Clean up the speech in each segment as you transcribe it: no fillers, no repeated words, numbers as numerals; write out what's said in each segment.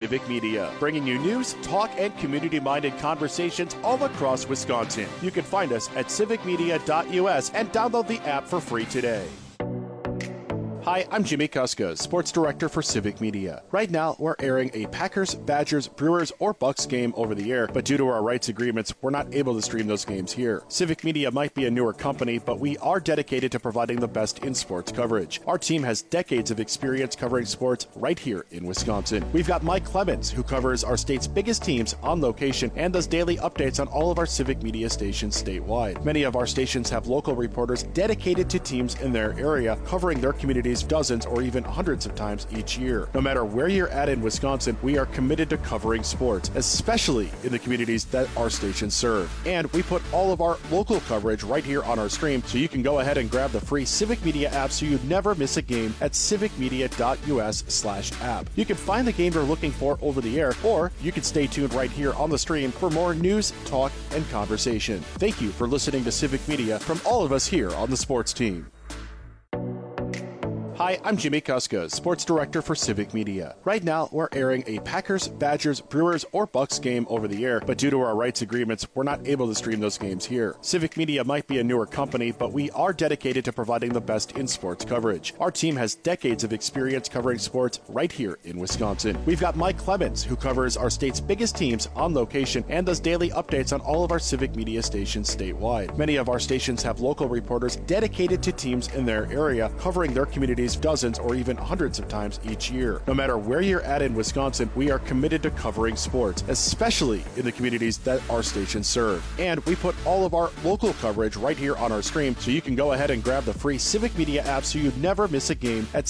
Civic Media, bringing you news, talk, and community-minded conversations all across Wisconsin. You can find us at civicmedia.us and download the app for free today. Hi, I'm Jimmy Kuska, Sports Director for Civic Media. Right now, we're airing a Packers, Badgers, Brewers, or Bucks game over the air, but due to our rights agreements, we're not able to stream those games here. Civic Media might be a newer company, but we are dedicated to providing the best in sports coverage. Our team has decades of experience covering sports right here in Wisconsin. We've got Mike Clemens, who covers our state's biggest teams on location and does daily updates on all of our Civic Media stations statewide. Many of our stations have local reporters dedicated to teams in their area, covering their communities dozens or even hundreds of times each year. No matter where you're at in Wisconsin, we are committed to covering sports, especially in the communities that our stations serve. And we put all of our local coverage right here on our stream, so you can go ahead and grab the free Civic Media app so you never miss a game at civicmedia.us/app. You can find the game you're looking for over the air, or you can stay tuned right here on the stream for more news, talk, and conversation. Thank you for listening to Civic Media from all of us here on the sports team. Hi, I'm Jimmy Kuska, Sports Director for Civic Media. Right now, we're airing a Packers, Badgers, Brewers, or Bucks game over the air, but due to our rights agreements, we're not able to stream those games here. Civic Media might be a newer company, but we are dedicated to providing the best in sports coverage. Our team has decades of experience covering sports right here in Wisconsin. We've got Mike Clemens, who covers our state's biggest teams on location and does daily updates on all of our Civic Media stations statewide. Many of our stations have local reporters dedicated to teams in their area, covering their communities dozens or even hundreds of times each year. No matter where you're at in Wisconsin, we are committed to covering sports, especially in the communities that our stations serve. And we put all of our local coverage right here on our stream, so you can go ahead and grab the free Civic Media app so you never miss a game at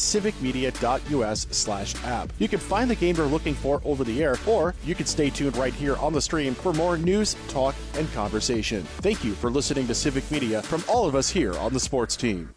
civicmedia.us/app. You can find the game you're looking for over the air, or you can stay tuned right here on the stream for more news, talk, and conversation. Thank you for listening to Civic Media from all of us here on the sports team.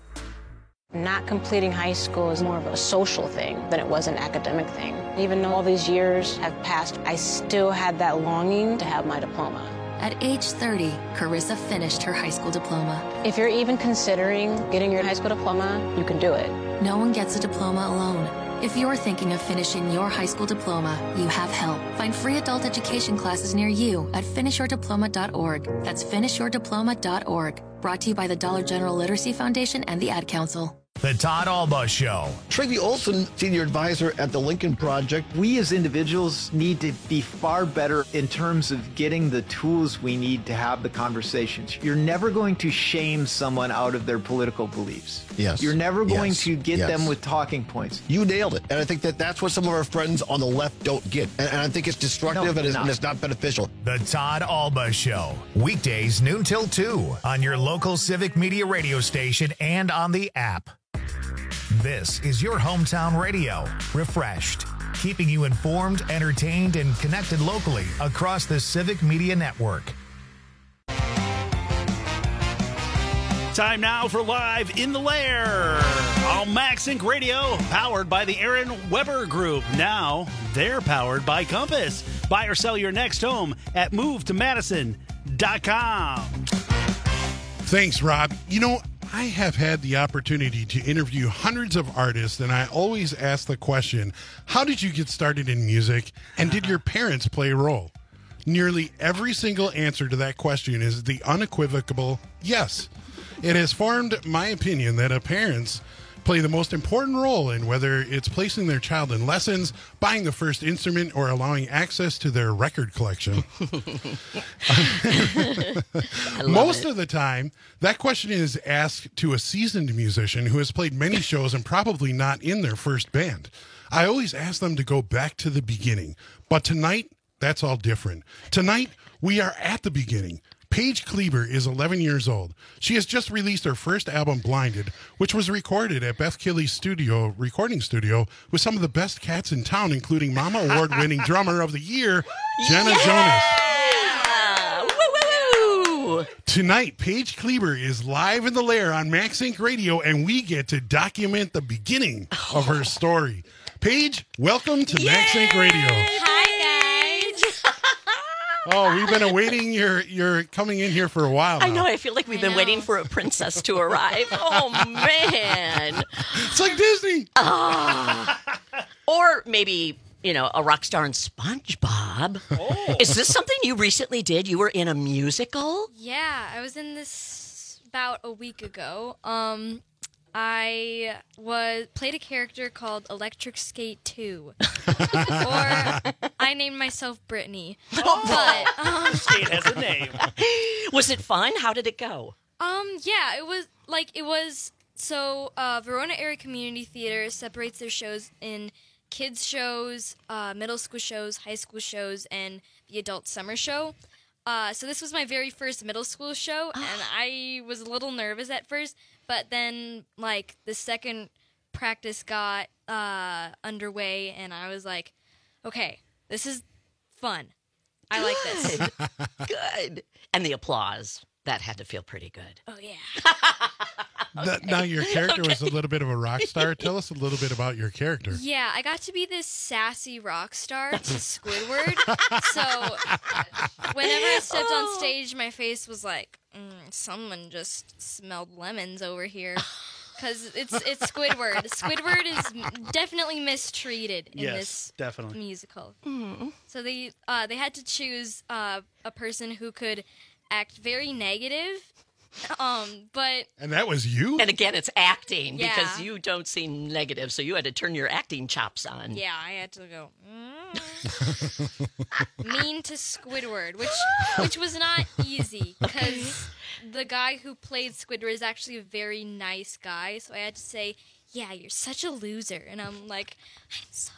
Not completing high school is more of a social thing than it was an academic thing. Even though all these years have passed, I still had that longing to have my diploma. At age 30, Carissa finished her high school diploma. If you're even considering getting your high school diploma, you can do it. No one gets a diploma alone. If you're thinking of finishing your high school diploma, you have help. Find free adult education classes near you at finishyourdiploma.org. That's finishyourdiploma.org. Brought to you by the Dollar General Literacy Foundation and the Ad Council. The Todd Alba Show. Tracy Olson, Senior Advisor at the Lincoln Project. We as individuals need to be far better in terms of getting the tools we need to have the conversations. You're never going to shame someone out of their political beliefs. Yes. You're never going to get them with talking points. You nailed it. And I think that's what some of our friends on the left don't get. And I think it's destructive and it's not beneficial. The Todd Alba Show. Weekdays noon till 2 on your local Civic Media radio station and on the app. This is your hometown radio, refreshed, keeping you informed, entertained, and connected locally across the Civic Media Network. Time now for Live in the Lair on Max Inc. Radio, powered by the Aaron Weber Group. Now they're powered by Compass. Buy or sell your next home at movetomadison.com. Thanks, Rob. You know, I have had the opportunity to interview hundreds of artists, and I always ask the question, how did you get started in music, and did your parents play a role? Nearly every single answer to that question is the unequivocal yes. It has formed my opinion that parents play the most important role in whether it's placing their child in lessons, buying the first instrument, or allowing access to their record collection. Most of the time, that question is asked to a seasoned musician who has played many shows and probably not in their first band. I always ask them to go back to the beginning. But tonight, that's all different. Tonight, we are at the beginning. Paige Kleber is 11 years old. She has just released her first album, Blinded, which was recorded at Beth Killy's recording studio with some of the best cats in town, including Mama Award-winning Drummer of the Year, Jenna Jonas. Woo! Tonight, Paige Kleber is live in the Lair on Max Inc. Radio, and we get to document the beginning of her story. Paige, welcome to Max Inc. Radio. Hi, guys. Oh, we've been awaiting your coming in here for a while now. I know. I feel like we've been waiting for a princess to arrive. Oh, man. It's like Disney. Or maybe a rock star in SpongeBob. Oh. Is this something you recently did? You were in a musical? Yeah, I was in this about a week ago. I played a character called Electric Skate 2. Or I named myself Brittany. But Skate has a name. Was it fun? How did it go? Yeah, it was so Verona Area Community Theater separates their shows in kids shows, middle school shows, high school shows, and the adult summer show. So this was my very first middle school show, and I was a little nervous at first, but then, the second practice got underway, and I was like, okay, this is fun. I like this. Good. And the applause. That had to feel pretty good. Oh, yeah. Now, your character was a little bit of a rock star. Tell us a little bit about your character. Yeah, I got to be this sassy rock star to Squidward. So whenever I stepped on stage, my face was like, someone just smelled lemons over here. Because it's Squidward. Squidward is definitely mistreated in this musical. Mm-hmm. So they had to choose a person who could act very negative, and that was you. And again, it's acting because you don't seem negative, so you had to turn your acting chops on. Yeah, I had to go mean to Squidward, which was not easy because the guy who played Squidward is actually a very nice guy. So I had to say, "Yeah, you're such a loser," and I'm like, "I'm sorry."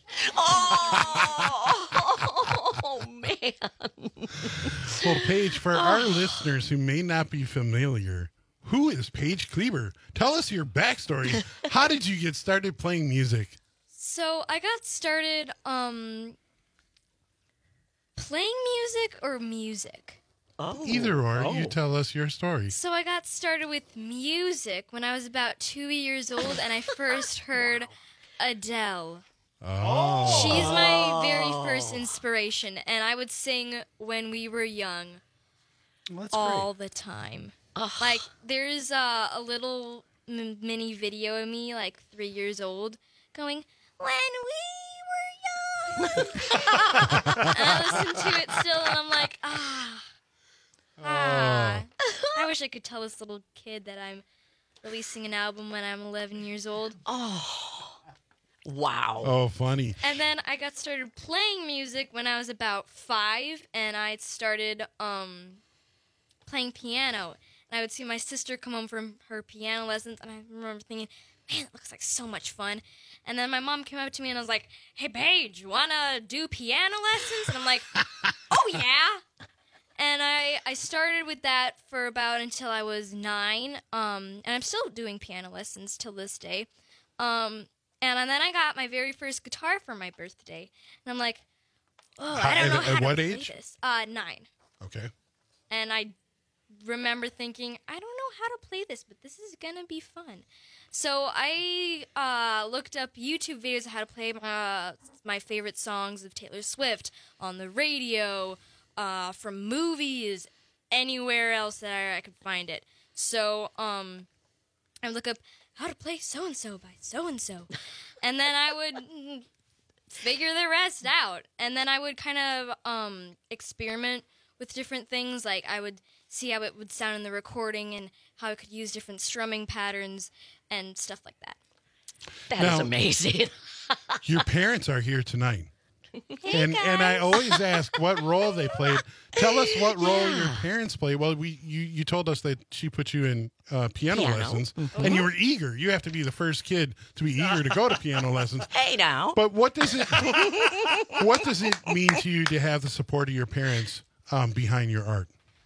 Oh, man. Well, Paige, for our listeners who may not be familiar, who is Paige Kleber? Tell us your backstory. How did you get started playing music? So I got started playing music or music. Oh. Either or. You tell us your story. So I got started with music when I was about 2 years old, and I first heard Adele. Oh. She's my very first inspiration, and I would sing when we were young all the time. There's a little mini video of me, 3 years old, going, "When we were young." And I listen to it still, and I'm like, I wish I could tell this little kid that I'm releasing an album when I'm 11 years old. Wow. Oh, funny. And then I got started playing music when I was about 5, and I started playing piano. And I would see my sister come home from her piano lessons, and I remember thinking, man, it looks like so much fun. And then my mom came up to me and was like, "Hey, Paige, you want to do piano lessons?" And I'm like, "Oh, yeah." And I started with that for about until I was 9, and I'm still doing piano lessons till this day. And then I got my very first guitar for my birthday. And I'm like, I don't know how to play this. 9. Okay. And I remember thinking, I don't know how to play this, but this is going to be fun. So I looked up YouTube videos of how to play my favorite songs of Taylor Swift on the radio, from movies, anywhere else that I could find it. So I look up how to play so-and-so by so-and-so. And then I would figure the rest out. And then I would kind of experiment with different things. Like I would see how it would sound in the recording and how I could use different strumming patterns and stuff like that. That is amazing. Your parents are here tonight. Hey, and I always ask what role they played. Tell us what role your parents played. Well, you told us that she put you in piano lessons, and you were eager. You have to be the first kid to be eager to go to piano lessons. Hey, now. But what does it mean to you to have the support of your parents behind your art?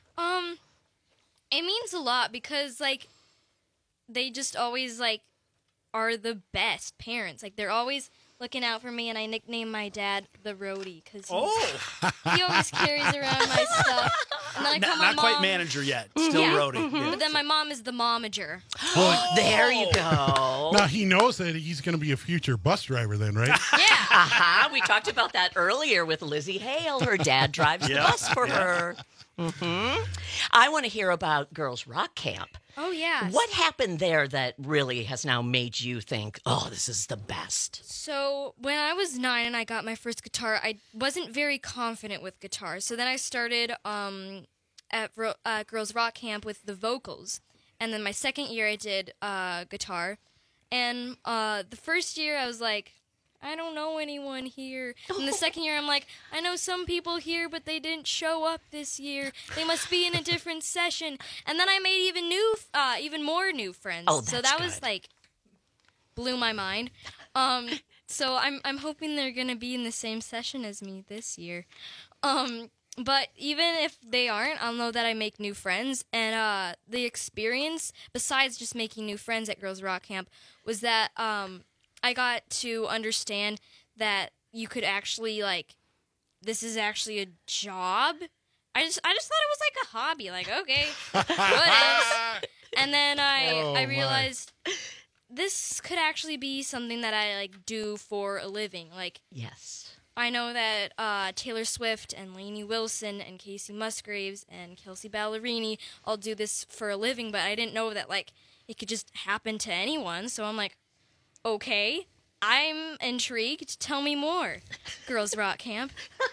It means a lot because they just always are the best parents. They're always looking out for me, and I nicknamed my dad the roadie because he always carries around my stuff. And then I call my not mom, quite manager yet, still roadie. Yeah. But then my mom is the momager. Well, there you go. Now he knows that he's going to be a future bus driver then, right? Yeah. We talked about that earlier with Lizzie Hale. Her dad drives the bus for her. I want to hear about Girls Rock Camp. Oh, yeah. What happened there that really has now made you think, oh, this is the best? So when I was 9 and I got my first guitar, I wasn't very confident with guitar. So then I started at Girls Rock Camp with the vocals. And then my second year I did guitar. And the first year I was like, I don't know anyone here. And the second year I'm like, I know some people here, but they didn't show up this year. They must be in a different session. And then I made even more new friends. Oh, that's so that good. was like blew my mind. So I'm hoping they're gonna be in the same session as me this year. But even if they aren't, I'll know that I make new friends. And the experience, besides just making new friends at Girls Rock Camp, was that I got to understand that you could actually, like, this is actually a job. I just thought it was like a hobby. Like, okay, what is? And then I realized this could actually be something that I, like, do for a living. Like, yes. I know that Taylor Swift and Lainey Wilson and Casey Musgraves and Kelsey Ballerini all do this for a living, but I didn't know that, like, it could just happen to anyone. So I'm like, okay, I'm intrigued. Tell me more, Girls Rock Camp.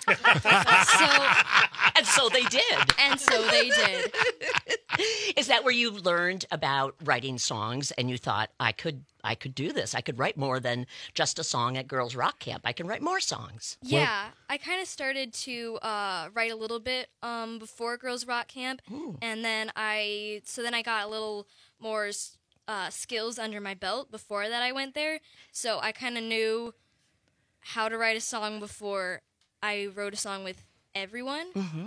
And so they did. And so they did. Is that where you learned about writing songs and you thought, I could do this. I could write more than just a song at Girls Rock Camp. I can write more songs. Yeah, I kind of started to write a little bit before Girls Rock Camp. Ooh. And then I got a little more skills under my belt before that I went there. So I kind of knew how to write a song before I wrote a song with everyone. Mm-hmm.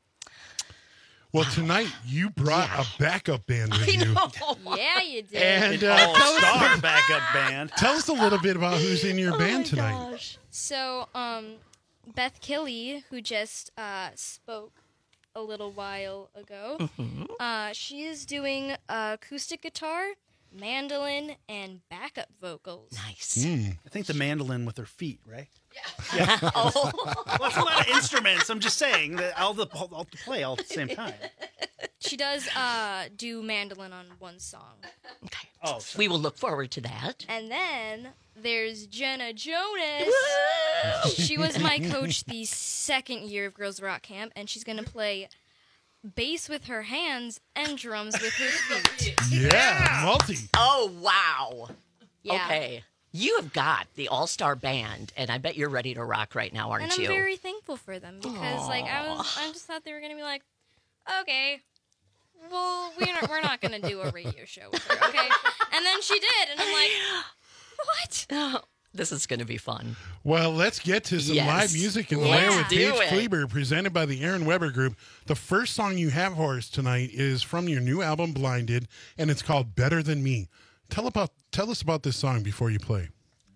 Well, tonight you brought a backup band with you. Yeah, you did. And all-star backup band. Tell us a little bit about who's in your band tonight. Gosh. So, Beth Killey, who just spoke a little while ago, she is doing acoustic guitar, mandolin, and backup vocals. Nice. I think the mandolin with her feet, right? Yeah. Well, that's a lot of instruments. I'm just saying that I'll play all at the same time. She does do mandolin on one song. Okay. Oh, we will look forward to that. And then there's Jenna Jonas. She was my coach the second year of Girls Rock Camp, and she's going to play bass with her hands and drums with her feet. Yeah, multi. Oh, wow. Yeah. Okay. You have got the all-star band, and I bet you're ready to rock right now, aren't and I'm you? very thankful for them because, like, I just thought they were gonna be like, okay, well, we're not gonna do a radio show with her, okay? And then she did, and I'm like, what? Oh, this is gonna be fun. Well, let's get to some live music in the lair with Paige Kleber, presented by the Aaron Weber Group. The first song you have for us tonight is from your new album, Blinded, and it's called Better Than Me. Tell us about this song before you play.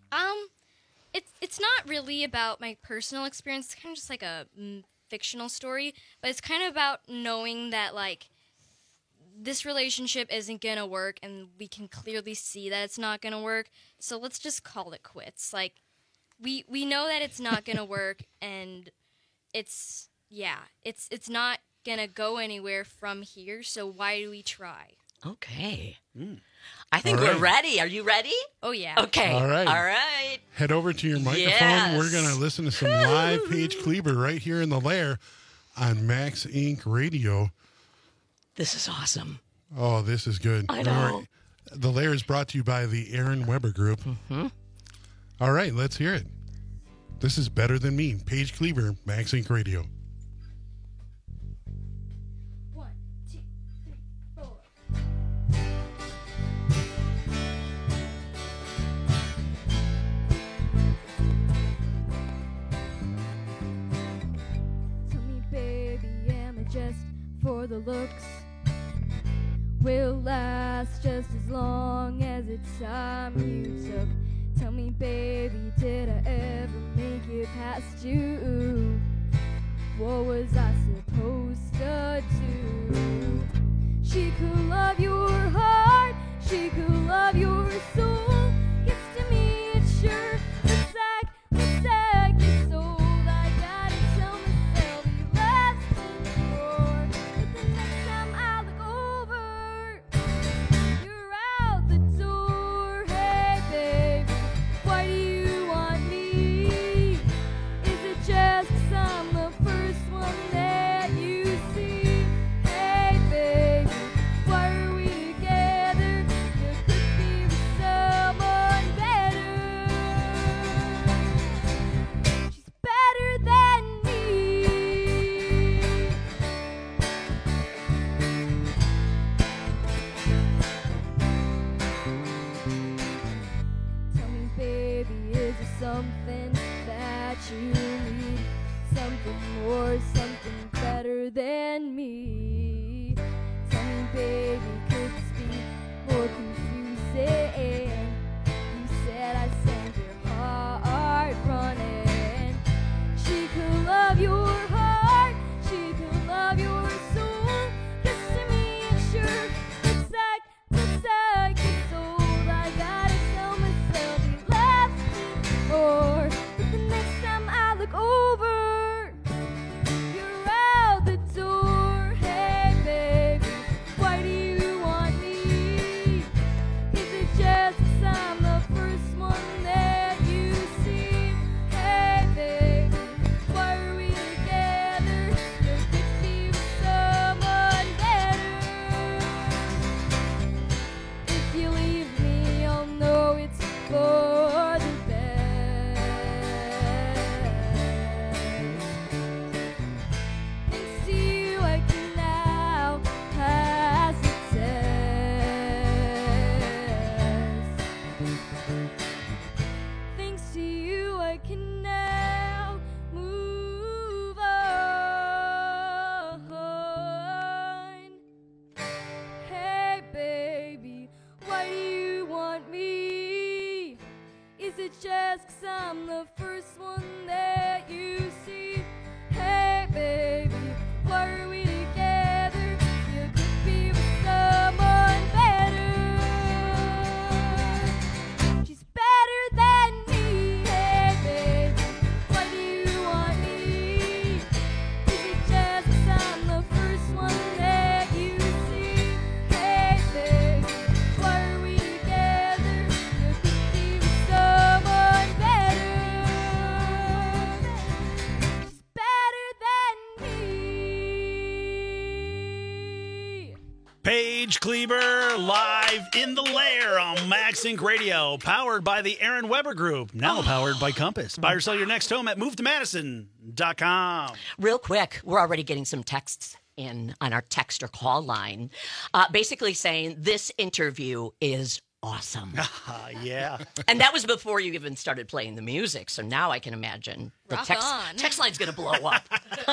It's not really about my personal experience. It's kind of just like a fictional story, but it's kind of about knowing that, like, this relationship isn't gonna work, and we can clearly see that it's not gonna work. So let's just call it quits. Like, we know that it's not gonna work, and it's not gonna go anywhere from here. So why do we try? Okay. I think we're ready. Are you ready? Oh, yeah. Okay. All right. All right. Head over to your microphone. Yes. We're going to listen to some live Paige Kleber right here in the lair on Max Inc. Radio. This is awesome. Oh, this is good. I know. The lair is brought to you by the Aaron Weber Group. Mm-hmm. All right, let's hear it. This is Better Than Me. Paige Kleber, Max Inc. Radio. 1, 2, 3, 4. Tell me, baby, am I just for the looks? Will last just as long as the time you took. Tell me, baby, did I ever make it past you? What was I supposed to do? She could love your heart, she could love your soul. Gets to me, it's sure. Let's something more, something better than me. Tell me, baby, could this be more confusing? You said I sent your heart running. She could love your heart, she could love your soul. Listen to me and sure, looks like it's old. I gotta tell myself he loves me more. But the next time I look over, you're out the door. Hey baby, why do you want me? Is it just 'cause I'm the first one that you see? Hey baby, why are we together? You could be with someone better. If you leave me, I'll know it's for the best. Thanks to you, I can now pass the test. Thanks to you, I can now move on. Hey baby, why do you want me? Is it just 'cause I'm the first one that you see? Hey baby, why are we together? You could be with someone better. She's better than me. Hey baby, why do you want me? Is it just 'cause I'm the first one that you see? Hey baby, why are we together? You could be with someone better. She's better than me. Paige Kleber live in the lair on Max Inc. Radio, powered by the Aaron Weber Group, now powered by Compass. Buy or sell your next home at movetomadison.com. Real quick, we're already getting some texts in on our text or call line, basically saying this interview is awesome. Yeah. And that was before you even started playing the music. So now I can imagine the Rock text on. line's going to blow up.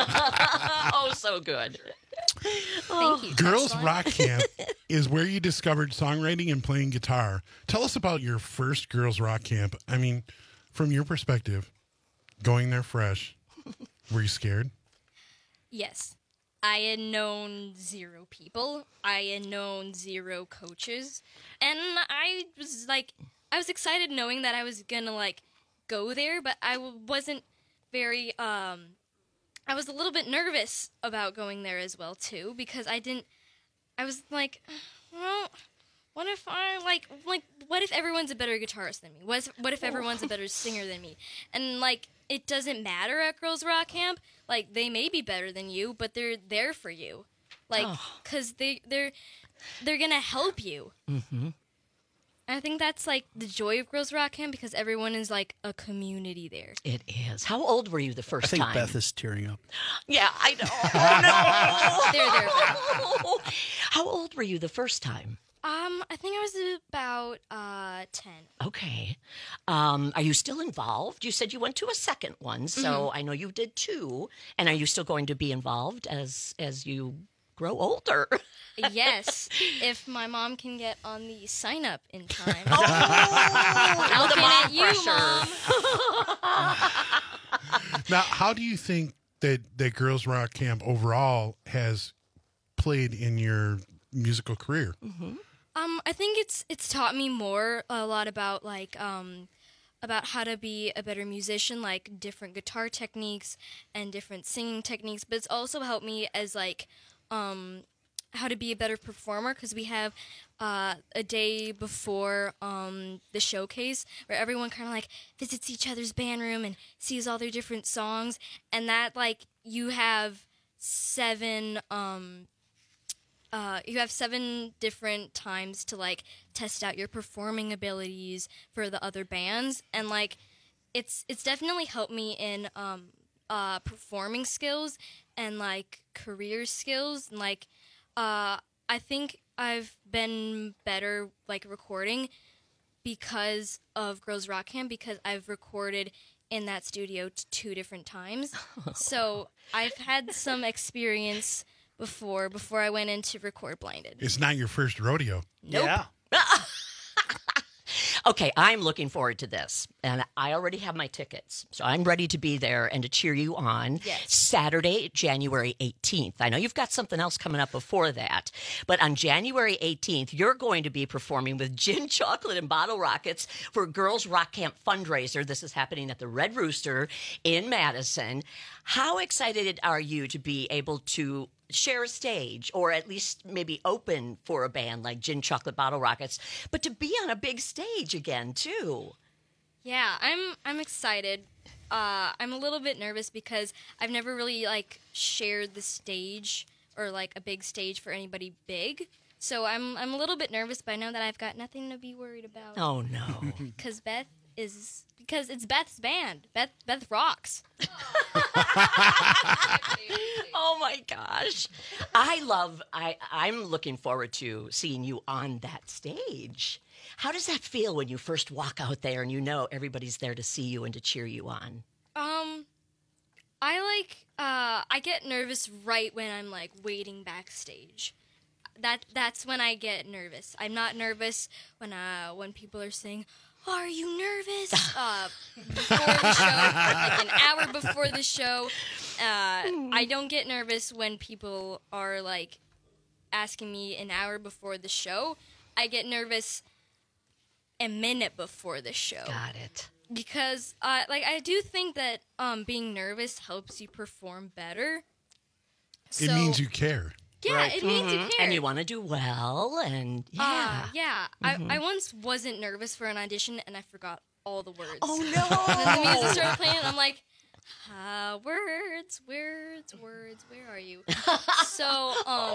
Oh, so good. Thank you. Girls Text line. Rock Camp is where you discovered songwriting and playing guitar. Tell us about your first Girls Rock Camp. I mean, from your perspective, going there fresh, were you scared? Yes. I had known 0 people. I had known 0 coaches. And I was excited knowing that I was gonna go there, but I wasn't very, I was a little bit nervous about going there as well too, because I was like, well, what if what if everyone's a better guitarist than me? What if everyone's a better singer than me? And it doesn't matter at Girls Rock Camp. They may be better than you, but they're there for you. Because they're gonna help you. Mm-hmm. I think that's the joy of Girls Rock Camp, because everyone is a community there. It is. How old were you the I first think time? Beth is tearing up. Yeah, I know. Oh, no. There. How old were you the first time? I think I was about 10. Okay. Are you still involved? You said you went to a second one, so I know you did 2. And are you still going to be involved as you grow older? Yes, if my mom can get on the sign up in time. Now the Looking mom at you, pressure. Mom. Now, how do you think that Girls Rock Camp overall has played in your musical career? Mm-hmm. I think it's taught me a lot about about how to be a better musician, different guitar techniques and different singing techniques. But it's also helped me as how to be a better performer, because we have a day before the showcase where everyone kind of visits each other's band room and sees all their different songs, and that you have 7 different times to test out your performing abilities for the other bands, and it's definitely helped me in performing skills and career skills, and I think I've been better recording because of Girls Rock Camp, because I've recorded in that studio 2 different times. So I've had some experience before I went in to record Blinded. It's not your first rodeo. Nope. Yeah. Okay, I'm looking forward to this, and I already have my tickets, so I'm ready to be there and to cheer you on. Yes. Saturday, January 18th. I know you've got something else coming up before that, but on January 18th, you're going to be performing with Gin Chocolate and Bottle Rockets for Girls Rock Camp fundraiser. This is happening at the Red Rooster in Madison. How excited are you to be able to share a stage, or at least maybe open for a band like Gin Chocolate Bottle Rockets, but to be on a big stage again too? Yeah, I'm excited. I'm a little bit nervous because I've never really like shared the stage or like a big stage for anybody big. So I'm a little bit nervous, but I know that I've got nothing to be worried about. Oh no. Because it's Beth's band. Beth rocks. Oh my gosh. I'm looking forward to seeing you on that stage. How does that feel when you first walk out there and you know everybody's there to see you and to cheer you on? I get nervous right when I'm like waiting backstage. That's when I get nervous. I'm not nervous when people are saying, "Are you nervous?" Before the show, like an hour before the show. I don't get nervous when people are like asking me an hour before the show. I get nervous a minute before the show. Got it. Because I do think that being nervous helps you perform better. It means you care. Yeah, right. It means you care. And you want to do well, and yeah. I once wasn't nervous for an audition, and I forgot all the words. Oh, no. And then the music started playing, and I'm like, words, where are you? So,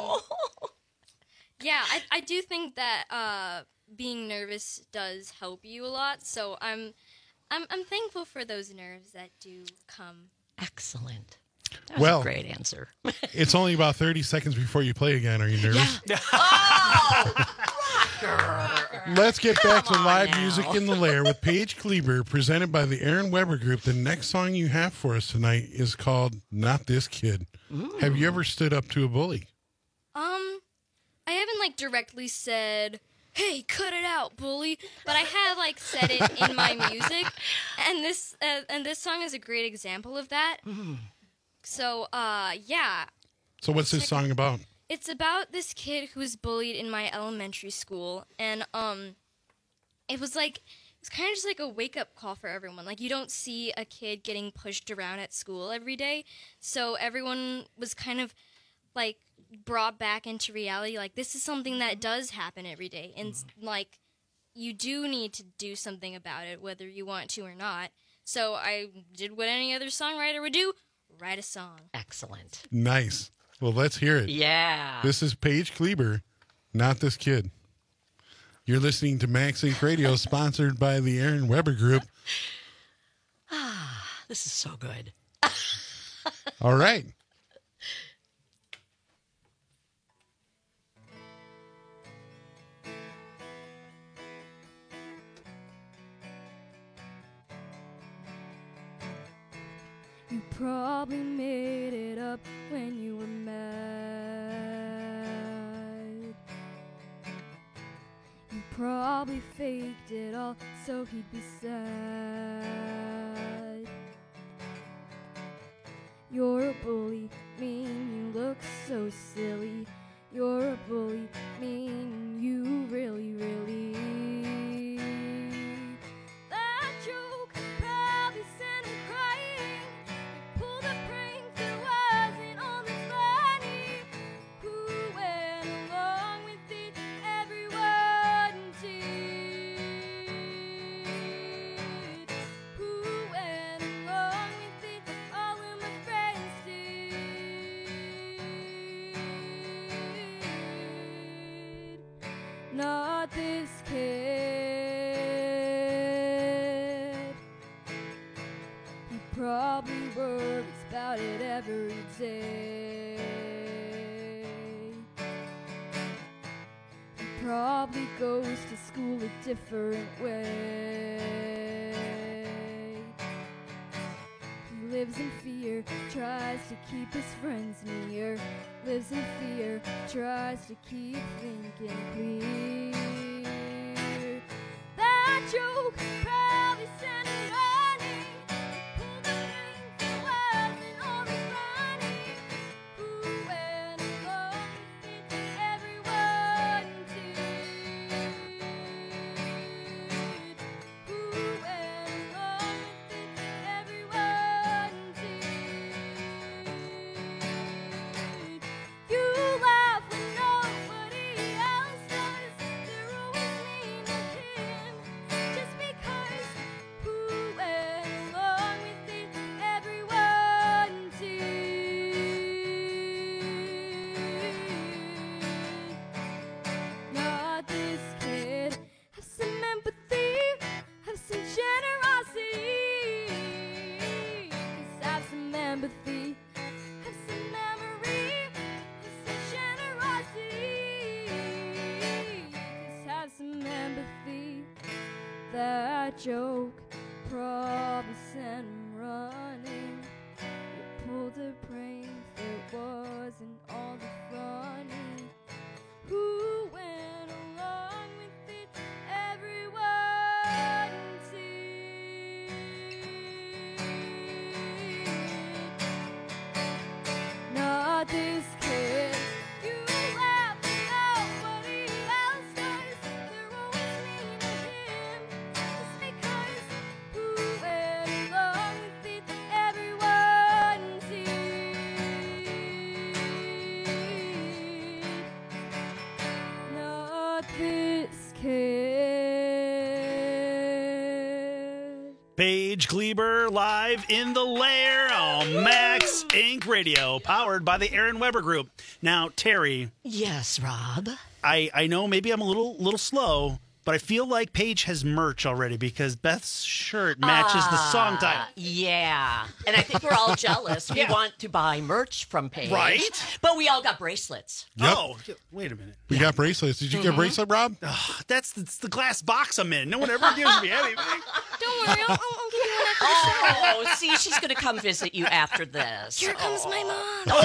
yeah, I do think that being nervous does help you a lot. So I'm thankful for those nerves that do come. Excellent. That was a great answer. It's only about 30 seconds before you play again. Are you nervous? Yeah. Oh, rocker. Let's get back to live music in the Lair with Paige Kleber, presented by the Aaron Weber Group. The next song you have for us tonight is called Not This Kid. Ooh. Have you ever stood up to a bully? I haven't like directly said, "Hey, cut it out, bully," but I have like said it in my music, and this song is a great example of that. So, yeah. So what's this song about? It's about this kid who was bullied in my elementary school, and it was kind of just like a wake-up call for everyone. Like, you don't see a kid getting pushed around at school every day, so everyone was kind of like brought back into reality. Like, this is something that does happen every day, and like, you do need to do something about it, whether you want to or not. So I did what any other songwriter would do: write a song. Excellent. Nice. Well, let's hear it. Yeah. This is Paige Kleber, Not This Kid. You're listening to Max Inc. Radio, sponsored by the Aaron Weber Group. This is so good. All right. You probably made it up when you were mad. You probably faked it all so he'd be sad. You're a bully, mean you look so silly. You're a bully, mean you really, really. That joke probably sent him crying. You pulled a prank that wasn't all that funny. Who went along with it? Everyone did. Who went along with it? All of my friends did. Not this kid. He probably worries about it every day. He probably goes to school a different way. tries to keep his friends near, lives in fear, tries to keep thinking clear. That joke probably sent him running, pulled the painful words and all the funny. Who went along with it, everyone did. Who went along with it, everyone did. You laugh when nobody else does. They're always mean to him, just because. Who went along with it, everyone did. Not this kid. Have some empathy, have some generosity. 'Cause have some empathy, have some memory, have some generosity. 'Cause have some empathy. That joke probably sent him running. You pulled a prank that wasn't all the funny. Who went along with it, everyone did. Not this kid. You laugh when nobody else does. They're always mean to him, just because. Who went along with it, everyone did. Not this kid. Paige Kleber live in the lair on Max Inc. Radio, powered by the Aaron Weber Group. Now, Terry, Yes, Rob. I know maybe I'm a little slow, but I feel like Paige has merch already because Beth's shirt matches the song title. Yeah. And I think we're all jealous. We want to buy merch from Paige. Right? But we all got bracelets. Yep. Oh, wait a minute. We got bracelets. Did you get a bracelet, Rob? That's the glass box I'm in. No one ever gives me anything. Don't worry, I'll give you one after the show. Oh, see, she's going to come visit you after this. Here comes my mom.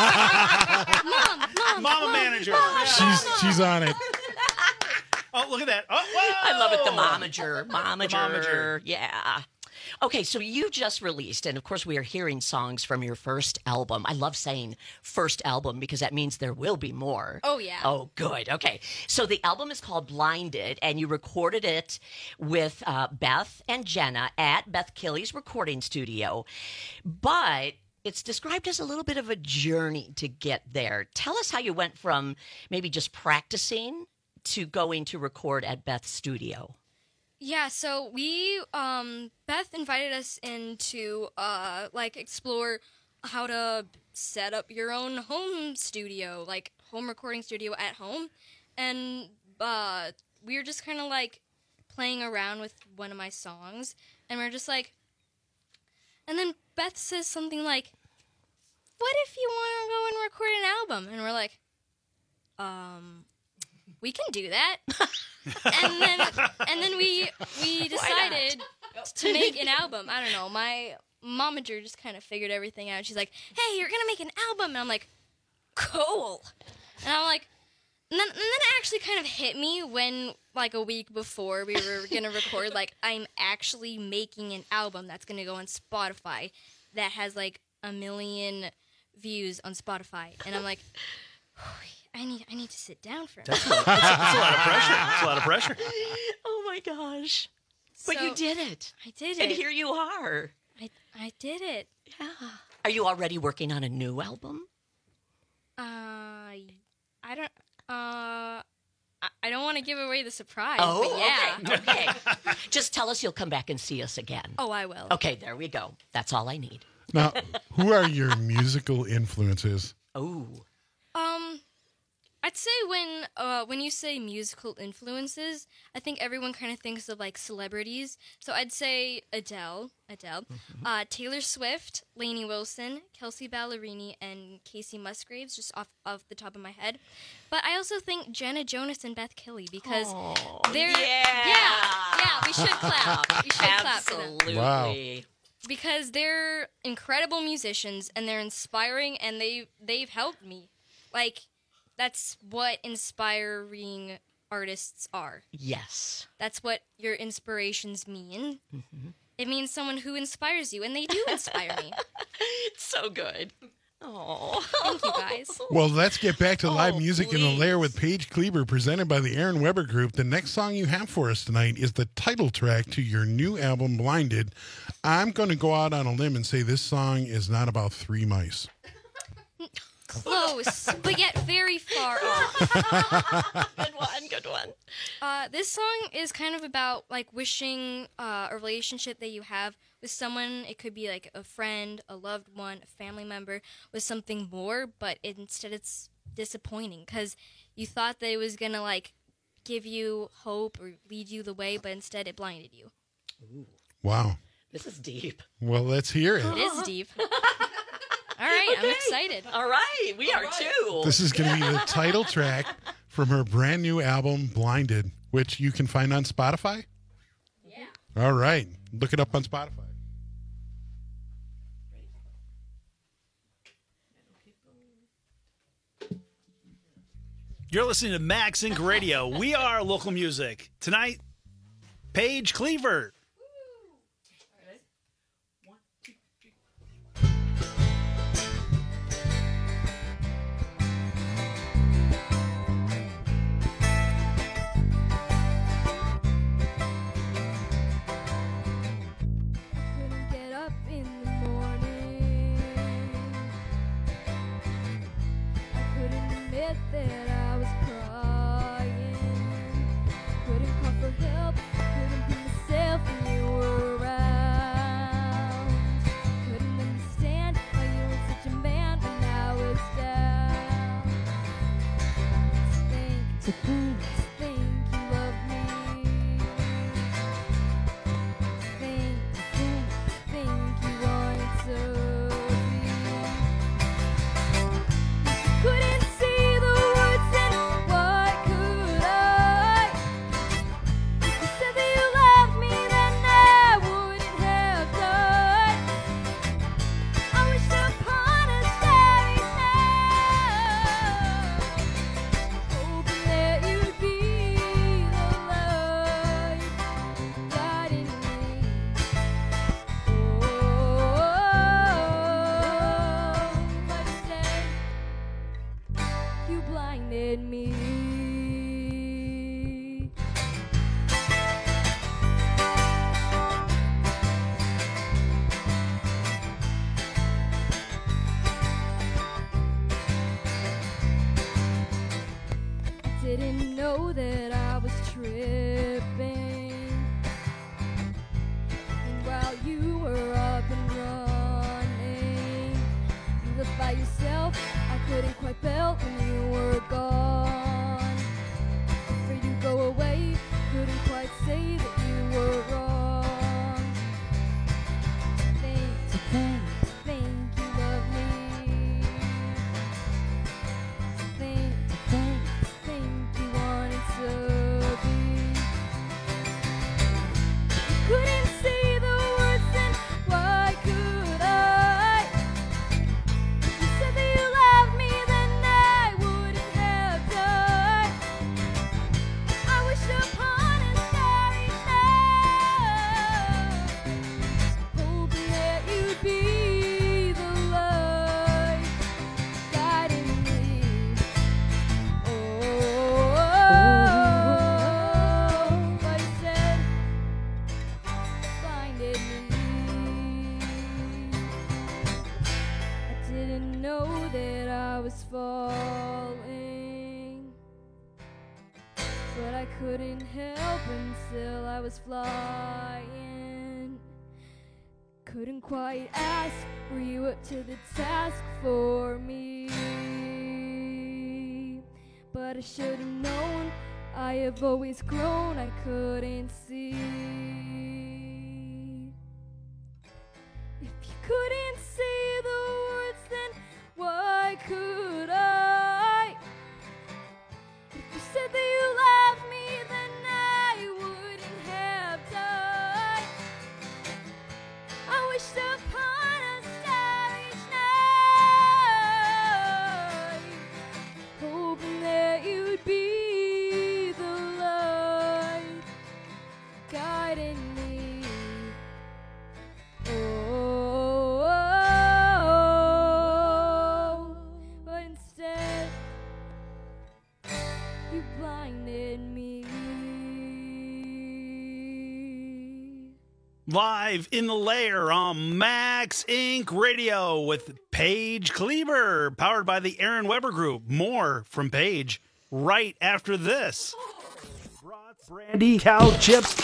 Mom, Mama manager. She's on it. Oh, look at that. Oh, whoa. I love it, the momager. momager. Yeah. Okay, so you just released, and of course we are hearing songs from your first album. I love saying first album because that means there will be more. Oh, yeah. Oh, good. Okay. So the album is called Blinded, and you recorded it with Beth and Jenna at Beth Killy's recording studio. But it's described as a little bit of a journey to get there. Tell us how you went from maybe just practicing to going to record at Beth's studio. Yeah, so we, Beth invited us in to, explore how to set up your own home studio, like home recording studio at home. And, we were just kind of, playing around with one of my songs. And we're just and then Beth says something like, what if you want to go and record an album? And we're like, we can do that. and then we decided to make an album. I don't know. My momager just kind of figured everything out. She's like, "Hey, you're gonna make an album," and I'm like, "Cool." And I'm like, and then it actually kind of hit me when a week before we were gonna record, I'm actually making an album that's gonna go on Spotify that has 1 million views on Spotify, and I'm like, I need to sit down for a minute. That's a lot of pressure. That's a lot of pressure. Oh my gosh. But you did it. I did it. And here you are. I did it. Yeah. Are you already working on a new album? I don't want to give away the surprise. Oh, but yeah. Okay. Just tell us you'll come back and see us again. Oh, I will. Okay, there we go. That's all I need. Now, who are your musical influences? Oh. I'd say when you say musical influences, I think everyone kind of thinks of celebrities. So I'd say Adele, Taylor Swift, Lainey Wilson, Kelsey Ballerini, and Casey Musgraves, just off the top of my head. But I also think Jenna Jonas and Beth Killy because they're yeah. We should clap. We should clap for them. Absolutely. Wow. because they're incredible musicians and they're inspiring and they've helped me. Like, that's what inspiring artists are. Yes. That's what your inspirations mean. Mm-hmm. It means someone who inspires you, and they do inspire me. It's so good. Oh, thank you guys. Well, let's get back to live music in the Lair with Paige Kleber, presented by the Aaron Weber Group. The next song you have for us tonight is the title track to your new album, Blinded. I'm going to go out on a limb and say this song is not about three mice. Close, but yet very far off. Good one. This song is kind of about like wishing a relationship that you have with someone. It could be like a friend, a loved one, a family member, with something more, but instead it's disappointing because you thought that it was gonna like give you hope or lead you the way, but instead it blinded you. Ooh. Wow. This is deep. Well, let's hear it. It is deep. All right, okay. I'm excited. All right, we are too. This is going to be the title track from her brand new album, Blinded, which you can find on Spotify? Yeah. All right. Look it up on Spotify. You're listening to Max Inc. Radio. We are local music. Tonight, Paige Kleber. That I was crying, couldn't call for help, couldn't be myself when you were around, couldn't understand why you were such a man when I was down. To think you loved me, to think you wanted to be. Couldn't see the words and what could I? If you said that you loved me, then I wouldn't have done. I wish upon a starry night, hoping that you'd be the light guiding me. But instead you blinded me. Didn't know that I was tripping, and while you were up and running, you lived by yourself. I couldn't quite belt when you were gone. Afraid you'd go away, couldn't quite say that you were wrong. To think you love me. To think you wanted to be. You couldn't see the words, then why could I? If you said that you loved me, then I wouldn't have done. I wish upon a starry night, hoping that you'd be the light guiding me. But instead, blinded me. I didn't know that I was falling, but I couldn't help until I was flying. Couldn't quite ask, were you up to the task for me? But I should have known, I have always grown, I couldn't see. If you couldn't see the words, then why could I? If you said that you loved me, then I wouldn't have died. I wish that You blinded me. Live in the lair on Max Inc. Radio with Paige Kleber, powered by the Aaron Weber Group. More from Paige right after this. Brandy, cow chips,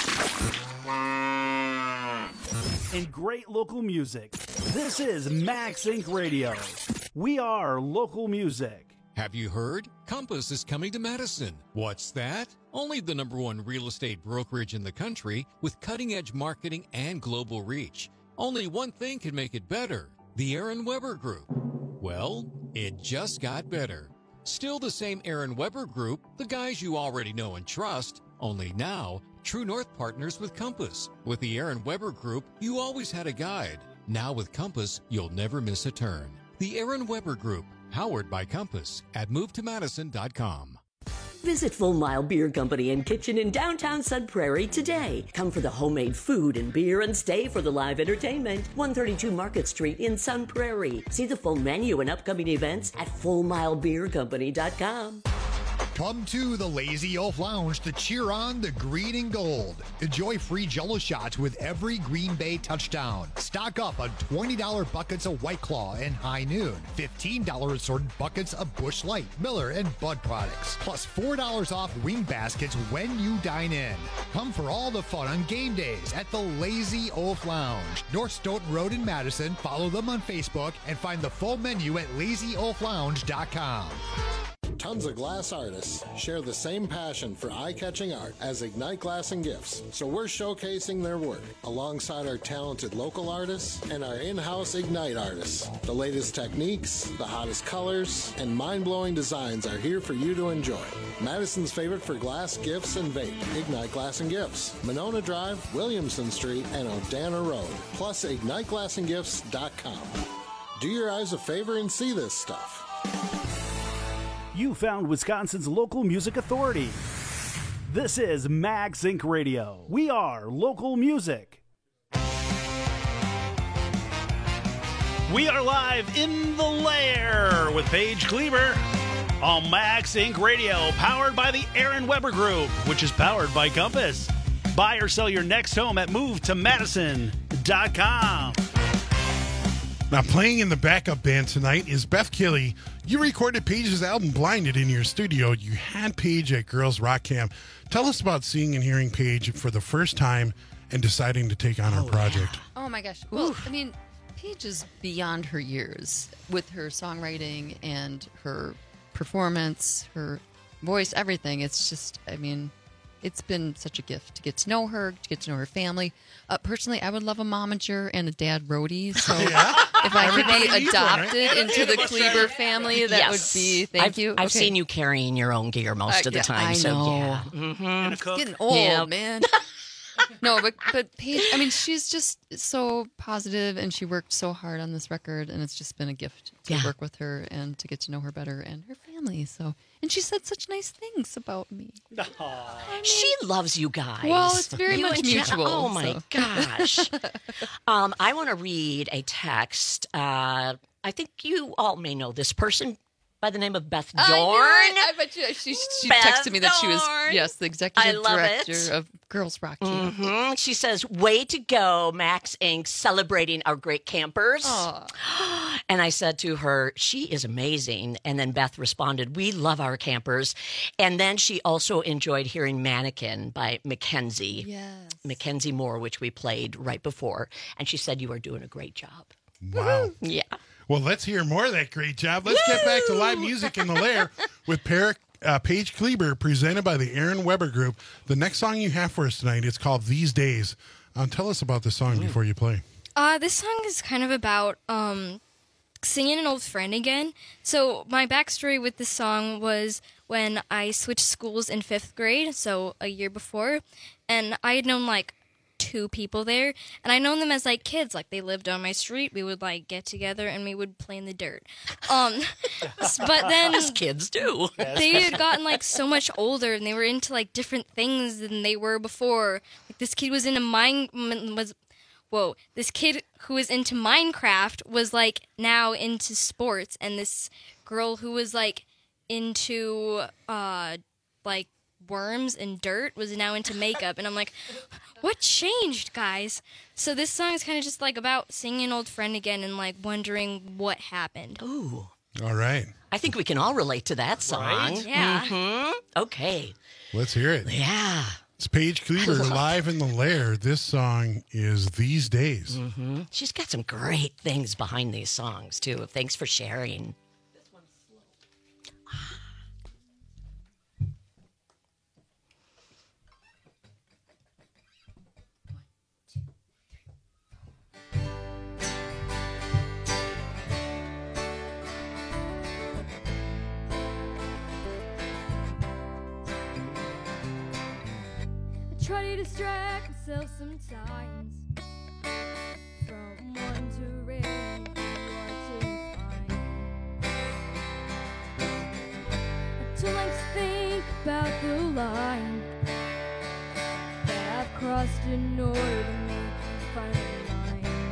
and great local music. This is Max Inc. Radio. We are local music. Have you heard? Compass is coming to Madison. What's that? Only the #1 real estate brokerage in the country with cutting-edge marketing and global reach. Only one thing can make it better. The Aaron Weber Group. Well, it just got better. Still the same Aaron Weber Group, the guys you already know and trust, only now, True North partners with Compass. With the Aaron Weber Group, you always had a guide. Now with Compass, you'll never miss a turn. The Aaron Weber Group, powered by Compass at movetomadison.com. Visit Full Mile Beer Company and Kitchen in downtown Sun Prairie today. Come for the homemade food and beer and stay for the live entertainment. 132 Market Street in Sun Prairie. See the full menu and upcoming events at fullmilebeercompany.com. Come to the Lazy Oaf Lounge to cheer on the green and gold. Enjoy free Jell-O shots with every Green Bay touchdown. Stock up on $20 buckets of White Claw and High Noon. $15 assorted buckets of Busch Light, Miller, and Bud products. Plus $4 off wing baskets when you dine in. Come for all the fun on game days at the Lazy Oaf Lounge. North Stoughton Road in Madison. Follow them on Facebook and find the full menu at lazyoaflounge.com. Tons of glass artists share the same passion for eye-catching art as Ignite Glass and Gifts, so we're showcasing their work alongside our talented local artists and our in-house Ignite artists. The latest techniques, the hottest colors, and mind-blowing designs are here for you to enjoy. Madison's favorite for glass, gifts, and vape, Ignite Glass and Gifts, Monona Drive, Williamson Street, and Odana Road, plus IgniteGlassandGifts.com. Do your eyes a favor and see this stuff. You found Wisconsin's local music authority. This is Max Inc. Radio. We are local music. We are live in the lair with Paige Kleber on Max Inc. Radio, powered by the Aaron Weber Group, which is powered by Compass. Buy or sell your next home at movetomadison.com. Now, playing in the backup band tonight is Beth Killey. You recorded Paige's album Blinded in your studio. You had Paige at Girls Rock Camp. Tell us about seeing and hearing Paige for the first time and deciding to take on her project. Yeah. Oh, my gosh. Well, I mean, Paige is beyond her years with her songwriting and her performance, her voice, everything. It's just, I mean, it's been such a gift to get to know her, to get to know her family. Personally, I would love a momager and a dad roadie. So if I could be adopted into the Kleber family, that would be, thank you. I've seen you carrying your own gear most of the time. I know. Mm-hmm. It's getting old, man. No, but Paige, I mean, she's just so positive, and she worked so hard on this record, and it's just been a gift to work with her and to get to know her better and her family. So, and she said such nice things about me. She loves you guys. Well, it's very much mutual. Oh my gosh! I want to read a text. I think you all may know this person by the name of Beth Dorn. I bet you she texted me that she was the executive director of Girls Rock Camp. Mm-hmm. She says, "Way to go, Max Inc., celebrating our great campers." And I said to her, "She is amazing." And then Beth responded, "We love our campers." And then she also enjoyed hearing Mannequin by Mackenzie. Yes. Mackenzie Moore, which we played right before. And she said, "You are doing a great job." Wow. Yeah. Well, let's hear more of that great job. Let's get back to live music in the lair with Paige Kleber, presented by the Aaron Weber Group. The next song you have for us tonight is called These Days. Tell us about this song before you play. This song is kind of about singing an old friend again. So my backstory with this song was when I switched schools in 5th grade, so a year before, and I had known like 2 people there, and I known them as like kids. Like they lived on my street. We would like get together and we would play in the dirt. But then as kids do, they had gotten like so much older, and they were into like different things than they were before. Like this kid was into this kid who was into Minecraft was like now into sports, and this girl who was like into like worms and dirt was now into makeup. And I'm like, what changed, guys? So this song is kind of just like about seeing an old friend again and like wondering what happened. Ooh. All right. I think we can all relate to that song. Right? Yeah. Mm-hmm. Okay. Let's hear it. Yeah. It's Paige Cleaver live in the Lair. This song is These Days. Mm-hmm. She's got some great things behind these songs, too. Thanks for sharing. Try to distract myself sometimes from wondering what to find. I don't like to think about the line that I've crossed in order to make you finally mine.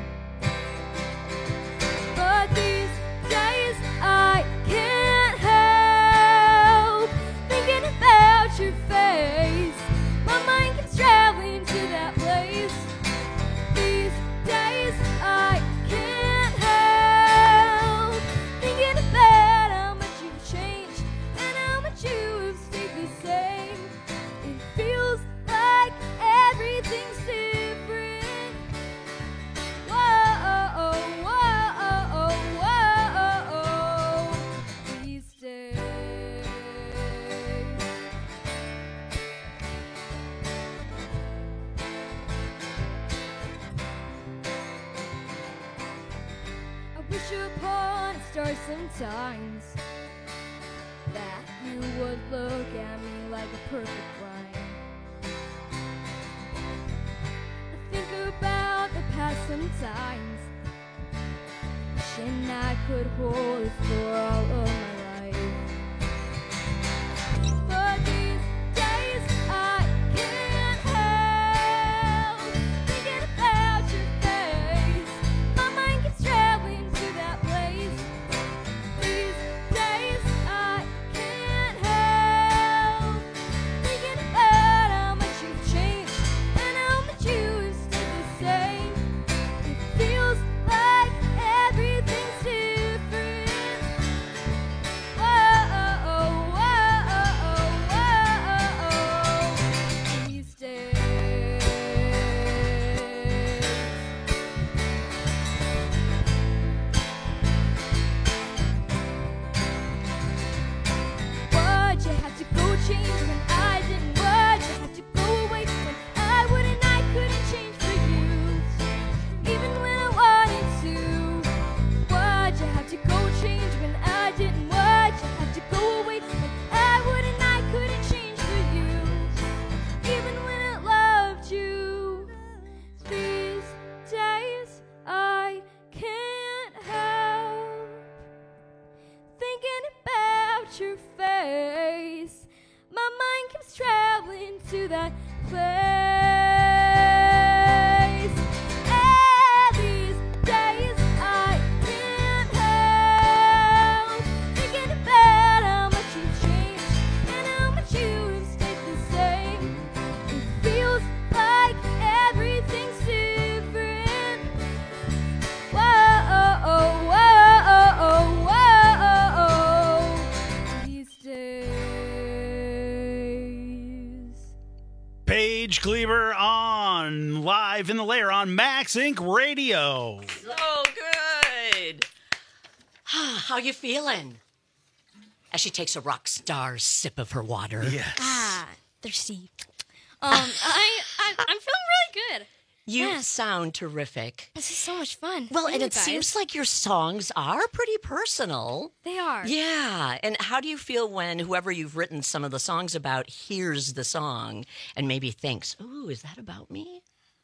But these days I can't help thinking about your face. My mind keeps traveling to that place. These days I can't help thinking about how much you've changed and how much you have stayed the same. It feels like everything's different. Whoa, whoa, whoa, these days. I wish upon a star sometimes that you would look at me like a perfect rhyme. I think about the past sometimes, wishing I could hold it for all of my life. But these days I can't help thinking about your face. My mind keeps traveling to that place. These days I can't help thinking about how much you've changed and how much you have stayed the same. It feels like everything's different. Whoa, these days. Why'd you have to go change when I didn't? Why'd you have to go away when I wouldn't? I couldn't change for you, even when I wanted to. Why'd you have to go change when I didn't? Why'd you have to go away when I wouldn't? I couldn't change for you, even when I loved you. These days I can't help thinking about your face. My mind keeps traveling to that place. And these days I can't help thinking about how much you've changed and how much you have stayed the same. It feels like everything's different. Whoa, these days. Paige Cleaver on Live in the Lair on Max Inc. Radio. So good. How you feeling? As she takes a rock star sip of her water. Ah, thirsty. I'm feeling really good. You sound terrific. This is so much fun. Well, Thank and you it guys. seems like your songs are pretty personal. They are. Yeah. And how do you feel when whoever you've written some of the songs about hears the song and maybe thinks, "Ooh, is that about me?"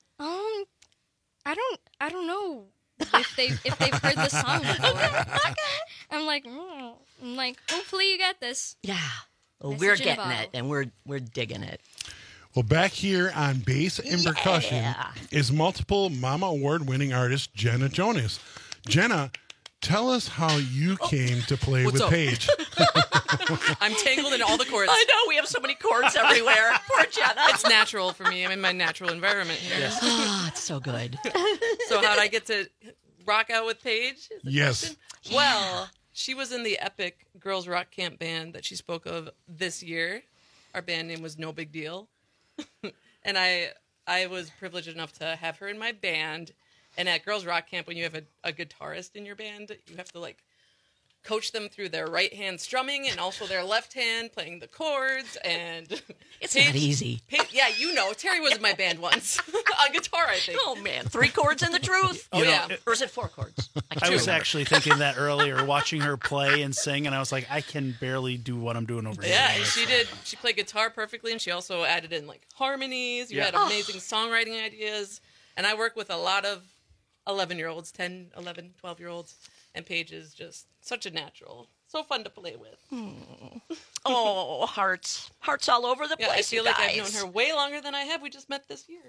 I don't know if they've heard the song before. I'm like, hopefully you get this. Yeah. Well, Message we're in a getting bottle. it, and we're digging it. Well, back here on bass and percussion is multiple Mama Award-winning artist Jenna Jonas. Jenna, tell us how you came to play What's with up? Paige. I'm tangled in all the cords. I know, we have so many cords everywhere. Poor Jenna. It's natural for me. I'm in my natural environment here. Yes. Oh, it's so good. So how'd I get to rock out with Paige? Yes. Well, she was in the epic Girls Rock Camp band that she spoke of this year. Our band name was No Big Deal. And I was privileged enough to have her in my band. And at Girls Rock Camp, when you have a guitarist in your band, you have to like coach them through their right hand strumming and also their left hand playing the chords. And it's not easy. Yeah, you know, Terry was in my band once on guitar, I think. Oh man, 3 chords and the truth. You know, or is it 4 chords? I was actually thinking that earlier, watching her play and sing, and I was like, I can barely do what I'm doing over here. Yeah, and she did. She played guitar perfectly, and she also added in like harmonies. You had amazing songwriting ideas. And I work with a lot of 11-year-olds, 10, 11, 12-year-olds, and Paige is just such a natural. So fun to play with. Oh, hearts all over the place. I feel like I've known guys. her way longer than I have. We just met this year.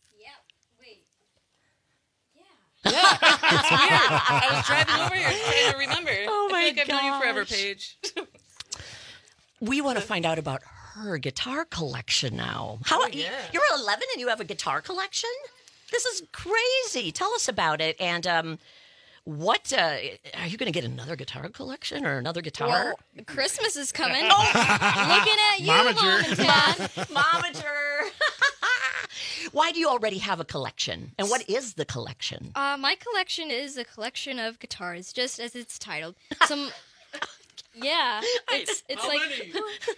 Yeah, it's weird. I was driving over here trying to remember. Oh my I feel like I've known you forever, gosh. Paige. We want to find out about her guitar collection now. You're 11 and you have a guitar collection? This is crazy. Tell us about it. And what are you going to get another guitar collection or another guitar? Well, Christmas is coming. Looking at you, Mom and Dad. Momager. Why do you already have a collection? And what is the collection? My collection is a collection of guitars, just as it's titled. It's like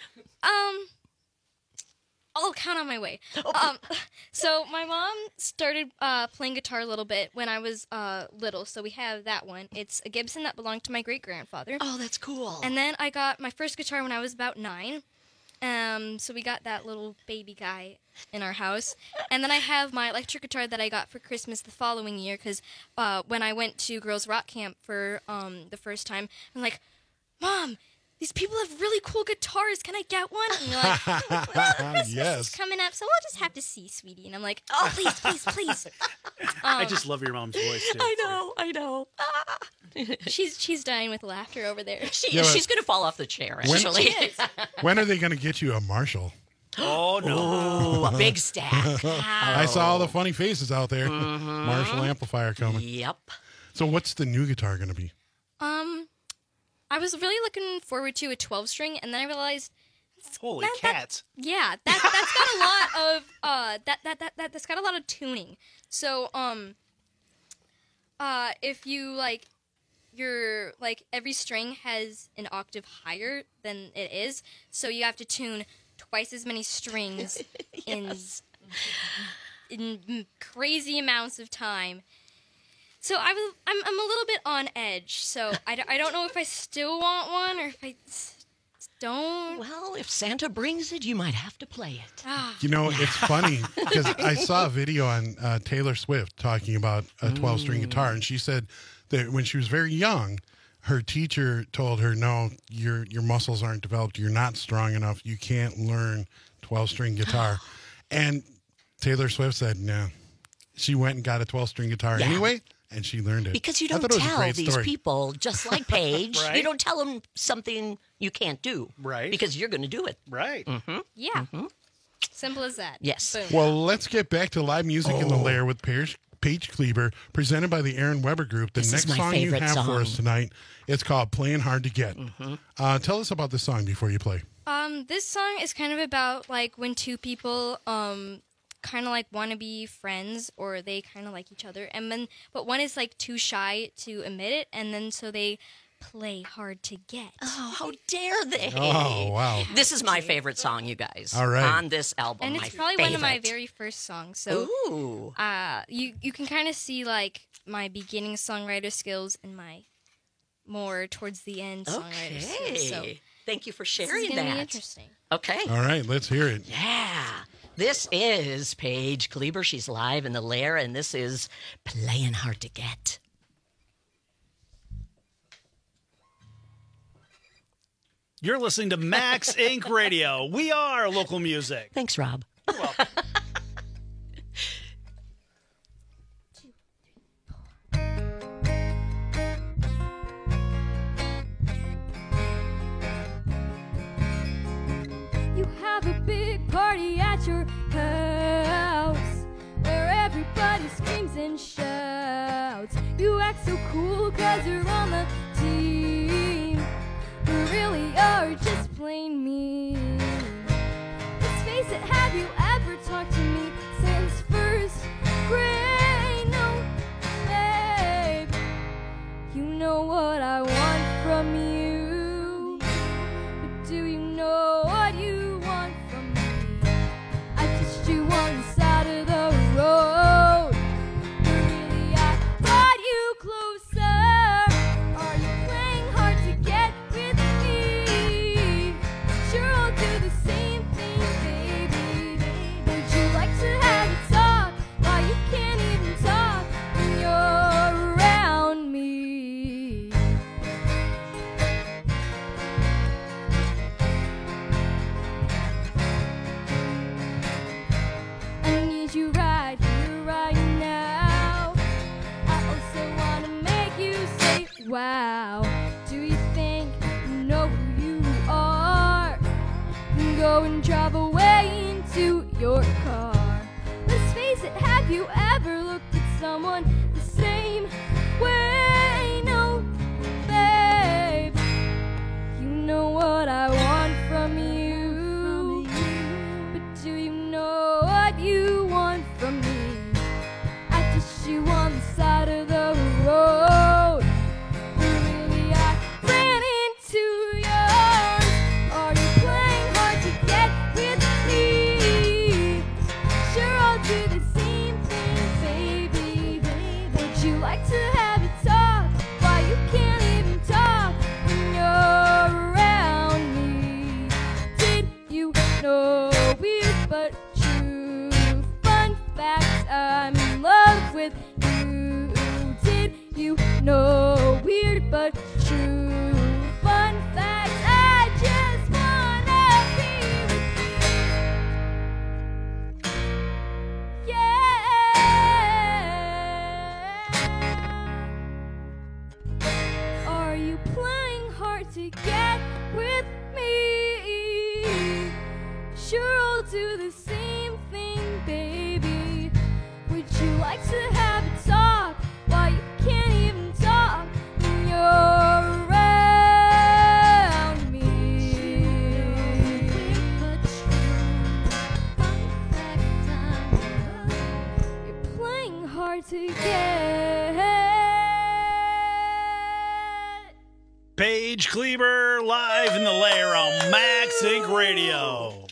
I'll count on my way. So my mom started playing guitar a little bit when I was little, so we have that one. It's a Gibson that belonged to my great-grandfather. Oh, that's cool. And then I got my first guitar when I was about 9. So we got that little baby guy in our house. And then I have my electric guitar that I got for Christmas the following year, because when I went to Girls Rock Camp for the first time, I'm like, Mom, these people have really cool guitars. Can I get one? And you're like, well, Christmas is coming up, so we'll just have to see, sweetie. And I'm like, oh, please, please, please. I just love your mom's voice, too. I know. She's dying with laughter over there. She's going to fall off the chair, actually. When are they going to get you a Marshall? Oh, no. Ooh, a big stack. I saw all the funny faces out there. Marshall amplifier coming. Yep. So what's the new guitar going to be? I was really looking forward to a 12-string, and then I realized, holy cats! That's got a lot of that's got a lot of tuning. So if you like, your every string has an octave higher than it is, so you have to tune twice as many strings in crazy amounts of time. So I'm a little bit on edge. So I don't know if I still want one or if I don't. Well, if Santa brings it, you might have to play it. You know, it's funny because I saw a video on Taylor Swift talking about a 12-string guitar, and she said that when she was very young, her teacher told her, "No, your muscles aren't developed. You're not strong enough. You can't learn 12-string guitar." And Taylor Swift said, "No." She went and got a 12-string guitar anyway. And she learned it. Because you don't tell these people, just like Paige, you don't tell them something you can't do. Right. Because you're going to do it. Right. Mm-hmm. Yeah. Mm-hmm. Simple as that. Yes. Boom. Well, let's get back to live music in the Lair with Paige Kleber, presented by the Aaron Weber Group. The next song you have for us tonight, it's called Playing Hard to Get. Mm-hmm. Tell us about this song before you play. This song is kind of about like when two people kind of like want to be friends, or they kind of like each other, and then but one is like too shy to admit it, and then so they play hard to get. Oh, how dare they! Oh, wow! This is my favorite song, you guys. All right, on this album, and it's probably one of my very first songs. So, you can kind of see like my beginning songwriter skills and my more towards the end songwriter skills. So thank you for sharing this is gonna that. be interesting. Okay. All right, let's hear it. Yeah. This is Paige Kleber. She's live in the Lair, and this is Playing Hard to Get. You're listening to Max Inc. Radio. We are local music. Thanks, Rob. You're welcome. You act so cool 'cause you're on the team, but really you're just plain mean. Let's face it, have you ever talked to me since first grade? No, babe. You know what I want from you, but do you know what you want from me? I kissed you on the side of the road, but really I brought you closer. Are you playing hard to get with me? Sure, I'll do the same thing, baby. Would you like to have a talk while you can't even talk when you're around me? I need you right here, right now. I also wanna make you say, wow. Do you think you know who you are? Then go and drive away into your car. Let's face it, have you ever looked at someone the same way? No, babe. You know what I want from you, but do you know what you want from me? I kissed you on the side of the road, but really I ran into yours. Are you playing hard to get with me? Sure, I'll do the same thing, baby. Would you like to have a talk while you can't even talk when you're around me? Did you know, weird but true, fun fact, I'm in love with you? Did you know, weird but true, fun fact, I just wanna be with you. Yeah. Are you playing hard to get with me? Sure, I'll do the same thing, baby. Would you like to have a talk while you can't even talk when you're around me? You're playing hard to get. Paige Kleber live in the lair on Max Inc. Radio.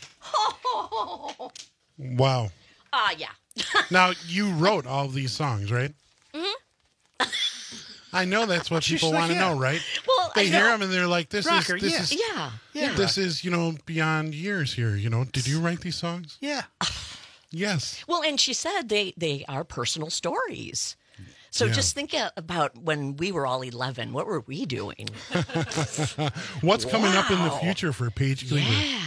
Wow. Yeah. Now, you wrote all of these songs, right? Mm-hmm. I know that's what She's people like, want to yeah. know, right? Well, they I hear know. them and they're like, this Rocker, is yeah. this is, beyond years here, Did you write these songs? Yeah. Yes. Well, and she said they are personal stories. So Yeah. just think about when we were all 11. What were we doing? What's coming up in the Wow. future for Paige Kleber?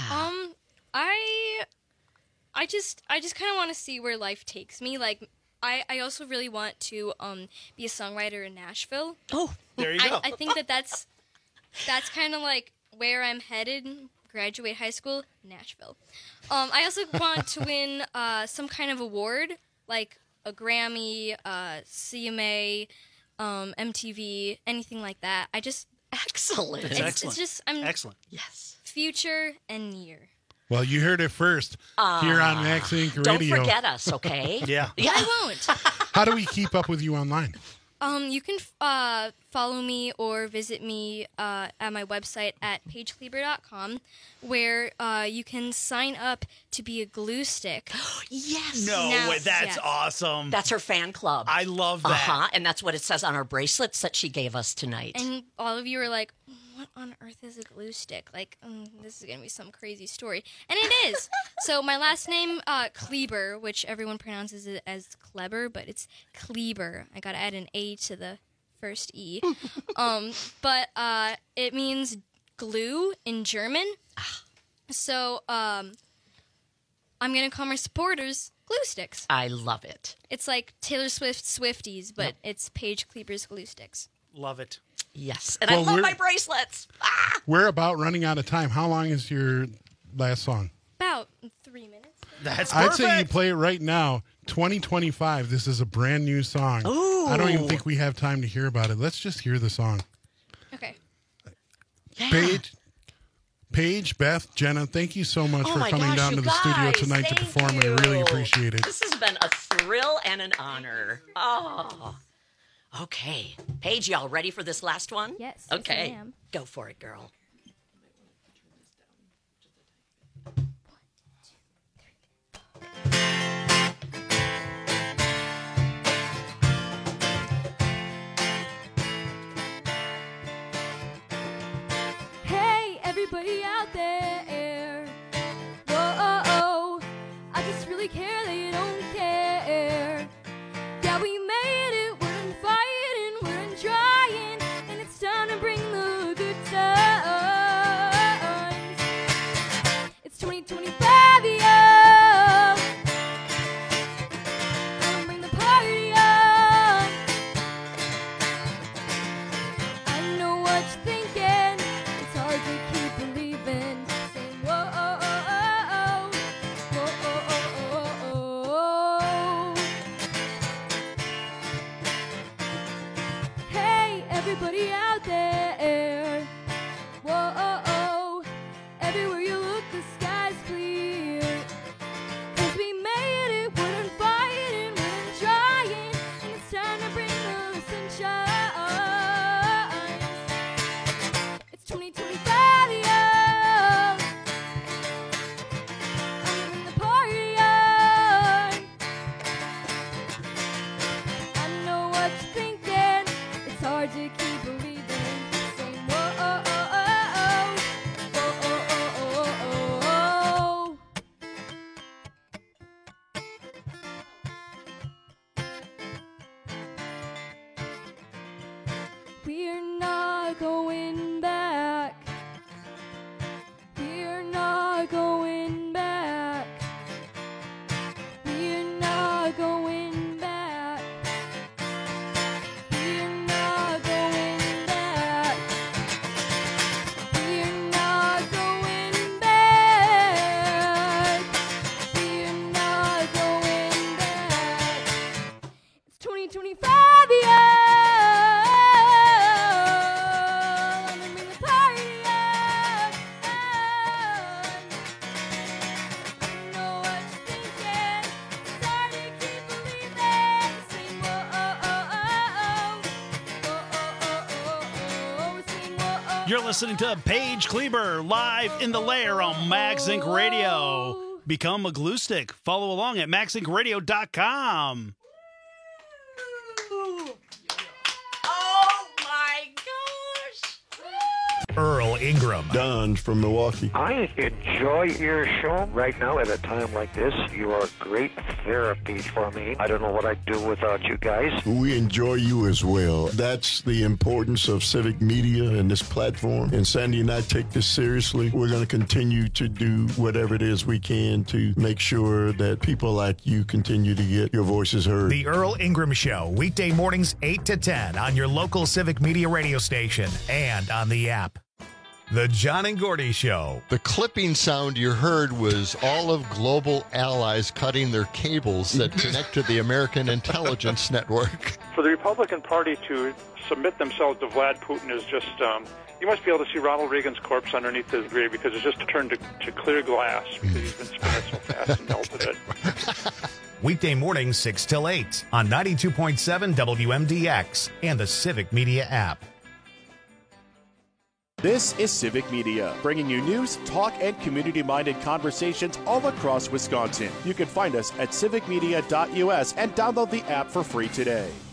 I just kind of want to see where life takes me. Like, I also really want to be a songwriter in Nashville. Oh, there you go. I think that's kind of like where I'm headed. Graduate high school, Nashville. I also want to win some kind of award, like a Grammy, CMA, MTV, anything like that. Excellent. It's just I'm excellent. Yes. Future and near. Well, you heard it first here on Max Inc. Don't Radio. forget us, okay? Yeah. I won't. How do we keep up with you online? You can follow me or visit me at my website at pagekleber.com, where you can sign up to be a glue stick. Yes. No Now- way. That's yes. awesome. That's her fan club. I love that. Uh-huh. And that's what it says on our bracelets that she gave us tonight. And all of you are like, what on earth is a glue stick? Like, this is going to be some crazy story. And it is. So my last name, Kleber, which everyone pronounces it as Kleber, but it's Kleber. I got to add an A to the first E. But it means glue in German. So I'm going to call my supporters glue sticks. I love it. It's like Taylor Swift Swifties, but it's Paige Kleber's glue sticks. Love it. Yes. And Well, I love we're- my bracelets. We're about running out of time. How long is your last song? About 3 minutes. That's I'd perfect. say you play it right now. 2025. This is a brand new song. Ooh. I don't even think we have time to hear about it. Let's just hear the song. Okay. Yeah. Paige, Beth, Jenna, thank you so much for my coming gosh, down you to the studio guys, tonight to thank perform. you. I really appreciate it. This has been a thrill and an honor. Oh. Okay. Paige, y'all ready for this last one? Yes. Okay. Yes, I am. Go for it, girl. Hey, everybody out there. Whoa, I just really care that you don't care. Yeah, we made it, we're in fighting, we're in trying, and it's time to bring the good times. It's 2025, yeah. Gonna bring the party on. I know what you're thinking. It's hard to keep believing. Saying whoa, oh, oh, oh, oh, oh, oh. Hey, everybody out there. Whoa, oh, oh. Everywhere you look, the sky's clear. 'Cause we made it, we're done fighting, we're done trying, and it's time to bring the sunshine. It's 2025, yeah. I'm gonna bring the party on. I know what you're thinking. It's hard to keep believing. Saying whoa, oh, oh, oh, oh. Whoa, oh, oh, oh, oh, oh. We're not going back. We're not going back. We're not going back. We're not going back. We're not going back. We're not going back. It's 2025, yeah. Let me bring the party on. I know what you're thinking. It's hard to keep believing. Sing whoa, oh, oh, oh, oh. Whoa, oh, oh, oh, oh. Sing whoa, oh, You're listening to Paige Kleber live in the lair on Max Inc. Radio. Become a glue stick. Follow along at maxincradio.com. Oh my gosh. Earl Ingram. Don from Milwaukee. I enjoy your show right now at a time like this. You are great therapy for me. I don't know what I'd do without you guys. We enjoy you as well. That's the importance of civic media and this platform. And Sandy and I take this seriously. We're going to continue to do whatever it is we can to make sure that people like you continue to get your voices heard. The Earl Ingram Show, weekday mornings 8 to 10 on your local civic media radio station and on the app. The John and Gordy Show. The clipping sound you heard was all of global allies cutting their cables that connect to the American intelligence network. For the Republican Party to submit themselves to Vlad Putin is just, you must be able to see Ronald Reagan's corpse underneath his grave because it's just turned to clear glass because he's been spinning so fast and melted it. Weekday mornings 6 till 8 on 92.7 WMDX and the Civic Media app. This is Civic Media, bringing you news, talk, and community-minded conversations all across Wisconsin. You can find us at civicmedia.us and download the app for free today.